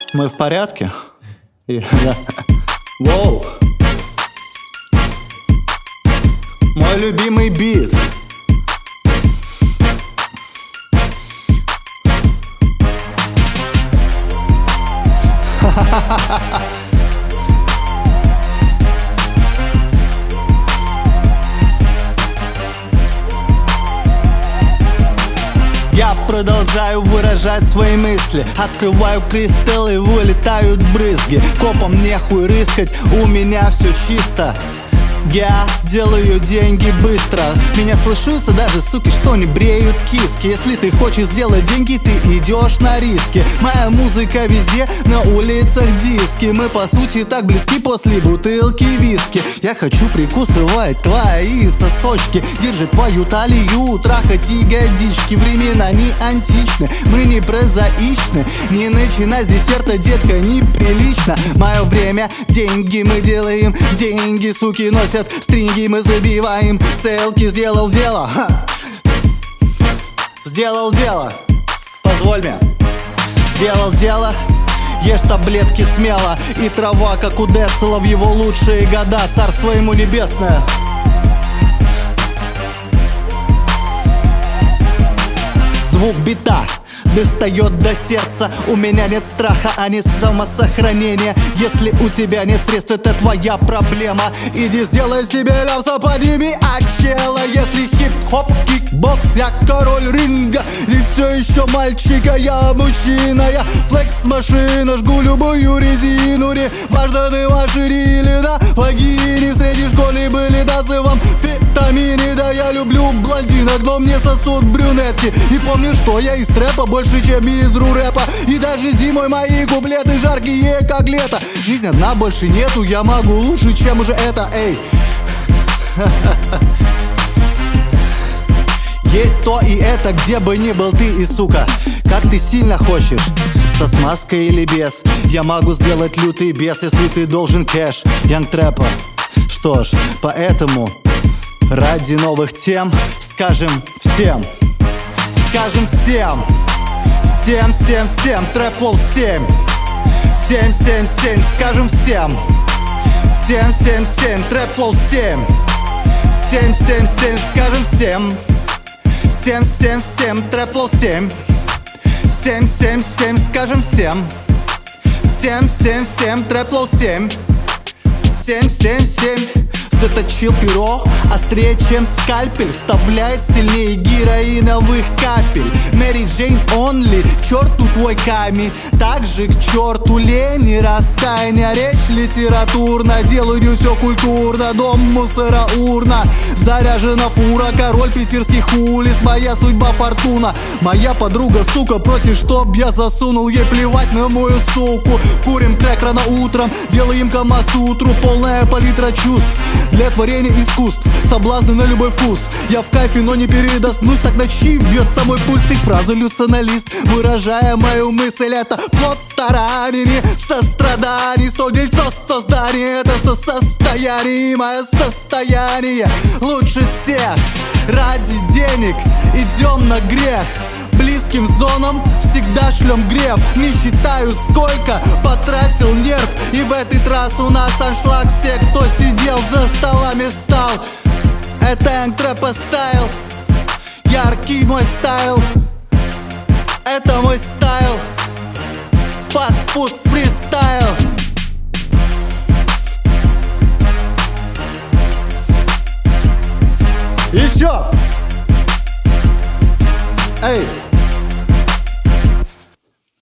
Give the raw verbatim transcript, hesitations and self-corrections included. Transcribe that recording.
Мы в порядке? Воу. Мой любимый бит. Я продолжаю выражать свои мысли. Открываю кристалл и вылетают брызги. Копом нехуй рыскать, у меня все чисто. Я делаю деньги быстро. Меня слышатся даже суки, что не бреют киски. Если ты хочешь сделать деньги, ты идешь на риски. Моя музыка везде, на улицах диски. Мы по сути так близки после бутылки виски. Я хочу прикусывать твои сосочки, держать твою талию, трахать ягодички. Времена не античны, мы не прозаичны. Не начинай с десерта, детка, неприлично. Мое время, деньги, мы делаем деньги. Суки носят стринги, мы забиваем целки. Сделал дело, ха. Сделал дело, позволь мне. Сделал дело, ешь таблетки смело. И трава, как у Децела в его лучшие года. Царство ему небесное. Звук бита достает до сердца. У меня нет страха, а не самосохранения. Если у тебя нет средств, это твоя проблема. Иди сделай себе ляпса, подними от чела. Если хип-хоп, кикбокс, я король ринга. И все еще мальчика, я мужчина. Я флекс-машина, жгу любую резину. Не важно, ты машине или на вагине. В средней школе были дозы вам витамины. Да я люблю блондинок, но мне сосут брюнетки. И помни, что я из трэпа больше, чем из ру-рэпа. И даже зимой мои куплеты жаркие, как лето. Жизнь одна, больше нету, я могу лучше, чем уже это, эй. Есть то и это, где бы ни был ты и сука. Как ты сильно хочешь, со смазкой или без. Я могу сделать лютый бес, если ты должен кэш. Янг трэпа. Что ж, поэтому ради новых тем скажем всем. Скажем всем. Всем, всем, всем, трэп-лоу семь. Семь, семь, семь, скажем всем. Всем, всем, семь, трэп-лоу семь. Семь, семь, семь, скажем всем. Семь, семь, семь, трэп-лоу семь. Семь, семь, семь, скажем всем. Семь, семь, семь, трэп-лоу семь. Семь, семь, семь. Заточил перо, острее, чем скальпель. Вставляет сильнее героиновых капель. Мэри Джейн онли, к черту твой камень. Также к черту лень и раскаяния. Речь литературна, делаю все культурно. Дом мусора урна, заряжена фура. Король питерских улиц, моя судьба фортуна. Моя подруга, сука, против, чтоб я засунул. Ей плевать на мою суку. Курим трек рано утром, делаем камасутру. Полная палитра чувств для творения искусств, соблазны на любой вкус. Я в кайфе, но не передоснусь. Так ночи бьет самой пульс. Их фраза люционалист, выражая мою мысль. Это плод стараний, не состраданий. Сто дельцов, сто зданий. Это сто состояний. Мое состояние лучше всех. Ради денег идем на грех. Близким зонам всегда шлем греб. Не считаю, сколько потратил нерв. И в этот раз у нас аншлаг. Все, кто сидел за столами, встал. Это янг трэпа стайл. Яркий мой стайл. Это мой стайл. Фастфуд фристайл. Еще! Эй!